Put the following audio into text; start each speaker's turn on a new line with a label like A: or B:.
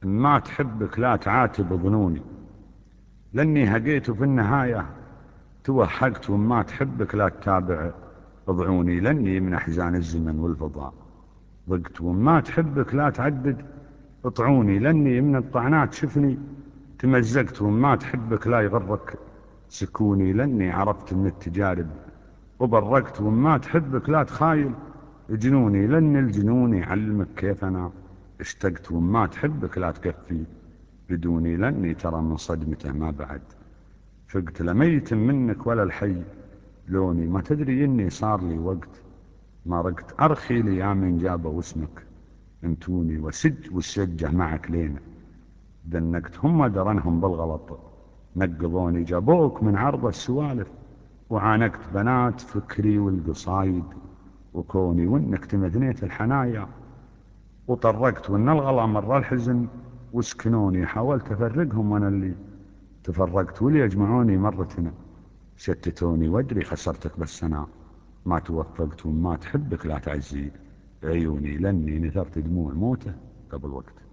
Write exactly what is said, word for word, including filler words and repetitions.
A: ما تحبك لا تعاتب ظنوني، لاني هقيت وفي النهاية توهقت. وما تحبك لا تتابع اضعوني، لاني من احزان الزمن والفضاء ضقت. وما تحبك لا تعدد اطعوني، لاني من الطعنات شفني تمزقت. وما تحبك لا يغرك سكوني، لاني عرفت من التجارب وبرقت. وما تحبك لا تخايل جنوني، لان الجنون يعلمك كيف انا اشتقت. وما تحبك لا تكفي بدوني، لاني ترى من صدمته ما بعد فقت. لميت منك ولا الحي لوني، ما تدري اني صار لي وقت ما رقت. ارخي لي يا من جابوا اسمك انتوني، وسج والسجه معك لينا دنقت. هم درنهم بالغلط نقضوني، جابوك من عرض السوالف وعانقت. بنات فكري والقصايد وكوني، وانك تمثنيت الحنايا وطرقت. وان الغلا مر الحزن وسكنوني، حاولت افرقهم وانا اللي تفرقت. واللي يجمعوني مرتنا شتتوني، وادري خسرتك بس انا ما توفقت. وما تحبك لا تعزي عيوني، لاني نثرت دموع موته قبل وقت.